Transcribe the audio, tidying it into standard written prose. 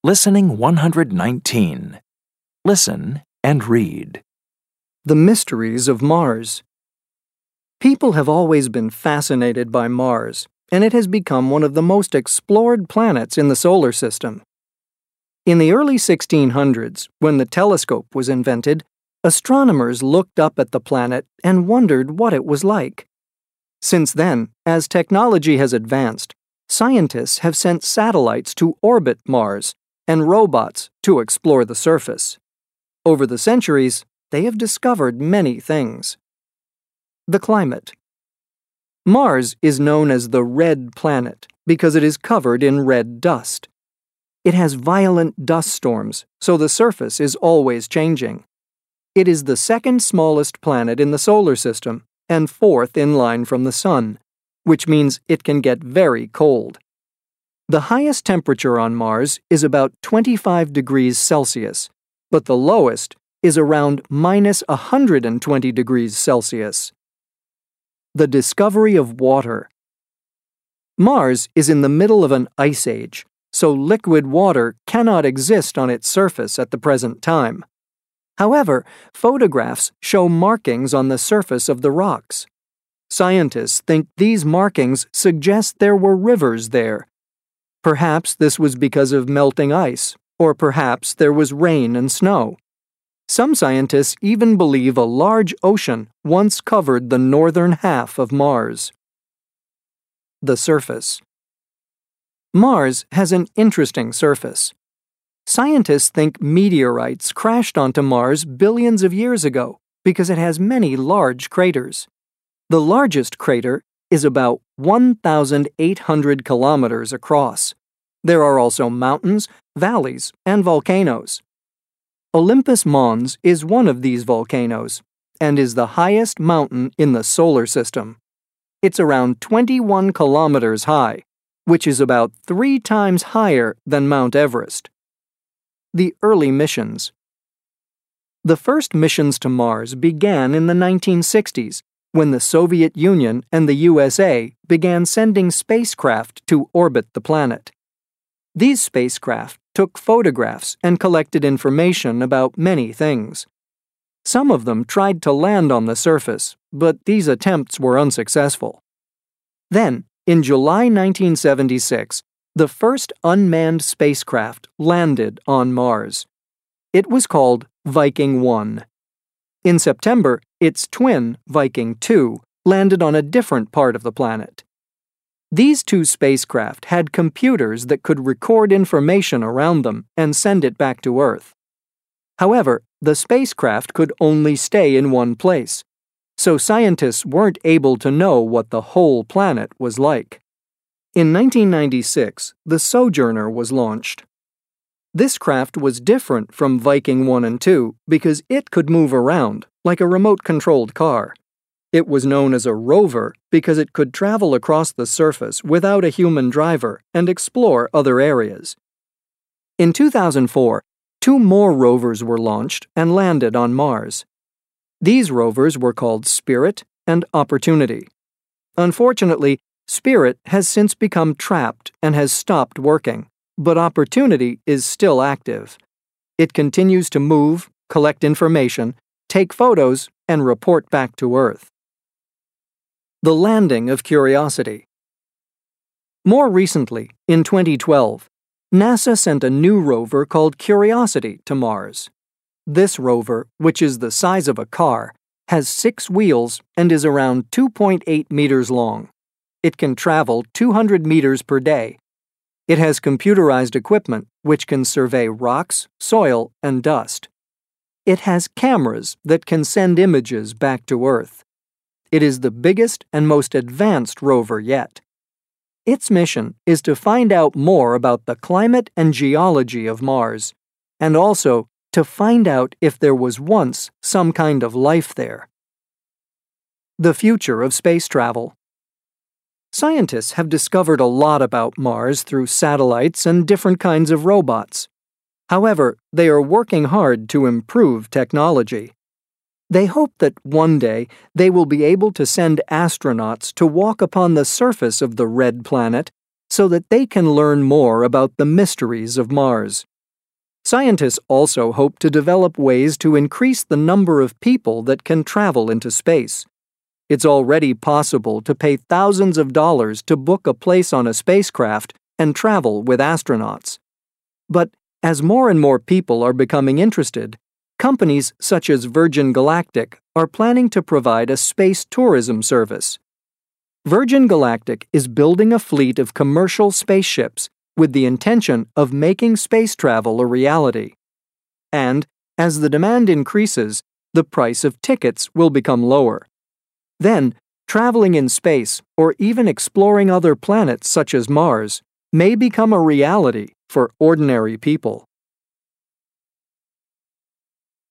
Listening 119. Listen and read. The mysteries of Mars. People have always been fascinated by Mars, and it has become one of the most explored planets in the solar system. In the early 1600s, when the telescope was invented, astronomers looked up at the planet and wondered what it was like. Since then, as technology has advanced, scientists have sent satellites to orbit Mars and robots to explore the surface. Over the centuries, they have discovered many things. The climate. Mars is known as the red planet because it is covered in red dust. It has violent dust storms, so the surface is always changing. It is the second smallest planet in the solar system and fourth in line from the Sun, which means it can get very cold. The highest temperature on Mars is about 25 degrees Celsius, but the lowest is around minus 120 degrees Celsius. The discovery of water. Mars is in the middle of an ice age, so liquid water cannot exist on its surface at the present time. However, photographs show markings on the surface of the rocks. Scientists think these markings suggest there were rivers there. Perhaps this was because of melting ice, or perhaps there was rain and snow. Some scientists even believe a large ocean once covered the northern half of Mars. The surface. Mars has an interesting surface. Scientists think meteorites crashed onto Mars billions of years ago because it has many large craters. The largest crater is about 1,800 kilometers across. There are also mountains, valleys, and volcanoes. Olympus Mons is one of these volcanoes and is the highest mountain in the solar system. It's around 21 kilometers high, which is about 3 times higher than Mount Everest. The early missions. The first missions to Mars began in the 1960s, when the Soviet Union and the USA began sending spacecraft to orbit the planet. These spacecraft took photographs and collected information about many things. Some of them tried to land on the surface, but these attempts were unsuccessful. Then, in July 1976, the first unmanned spacecraft landed on Mars. It was called Viking 1. In September, its twin, Viking 2, landed on a different part of the planet. These two spacecraft had computers that could record information around them and send it back to Earth. However, the spacecraft could only stay in one place, so scientists weren't able to know what the whole planet was like. In 1996, the Sojourner was launched. This craft was different from Viking 1 and 2 because it could move around, like a remote-controlled car. It was known as a rover because it could travel across the surface without a human driver and explore other areas. In 2004, 2 more rovers were launched and landed on Mars. These rovers were called Spirit and Opportunity. Unfortunately, Spirit has since become trapped and has stopped working, but Opportunity is still active. It continues to move, collect information, take photos, and report back to Earth. The landing of Curiosity. More recently, in 2012, NASA sent a new rover called Curiosity to Mars. This rover, which is the size of a car, has 6 wheels and is around 2.8 meters long. It can travel 200 meters per day. It has computerized equipment which can survey rocks, soil, and dust. It has cameras that can send images back to Earth. It is the biggest and most advanced rover yet. Its mission is to find out more about the climate and geology of Mars, and also to find out if there was once some kind of life there. The future of space travel. Scientists have discovered a lot about Mars through satellites and different kinds of robots. However, they are working hard to improve technology. They hope that one day they will be able to send astronauts to walk upon the surface of the red planet so that they can learn more about the mysteries of Mars. Scientists also hope to develop ways to increase the number of people that can travel into space. It's already possible to pay thousands of dollars to book a place on a spacecraft and travel with astronauts. But as more and more people are becoming interested, companies such as Virgin Galactic are planning to provide a space tourism service. Virgin Galactic is building a fleet of commercial spaceships with the intention of making space travel a reality. And as the demand increases, the price of tickets will become lower. Then, traveling in space or even exploring other planets such as Mars may become a reality for ordinary people.